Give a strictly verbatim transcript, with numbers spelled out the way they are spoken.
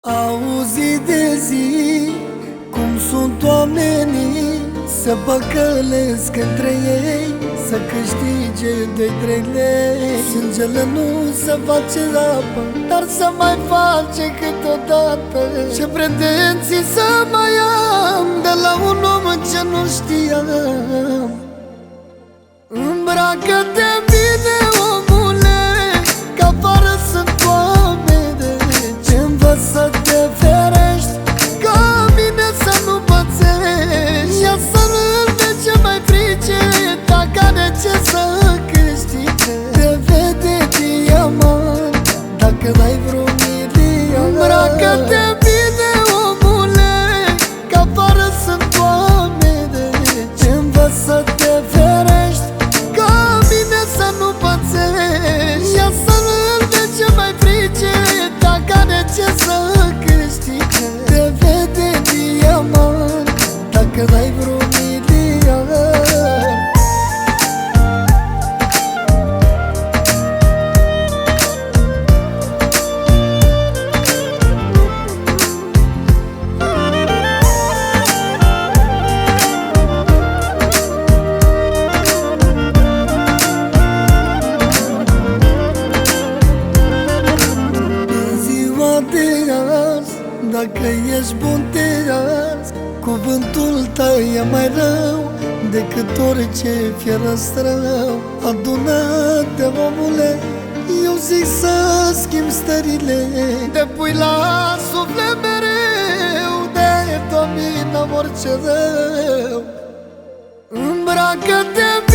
Auzi de zi cum sunt oamenii, să păcălesc între ei, să câștige doi trei lei. Sângele nu se face apă, dar să mai face câteodată. Ce pretenții să mai am de la un om ce nu știam. Îmbracă-te bine, omule, că afară sunt oameni ce învăț să te ferești, ca mine să nu pățești. Ia să-l ce mai frice, dacă are ce să câștige. Te vede diamant, dacă n-ai vreun milion. Îmbracă-te bine, omule, că afară sunt oameni ce învăț să te ferești, ca mine să nu pățești. Ia să-l ce mai frice, dacă are ce să câștige. Te vede diamant, dacă n-ai vreun milion. Dacă ești bun te azi, cuvântul tău e mai rău decât orice fierăstrău. Adună-te, omule, eu zic să schimbi stările. Te pui la suflet mereu, de domină orice rău. Îmbracă-te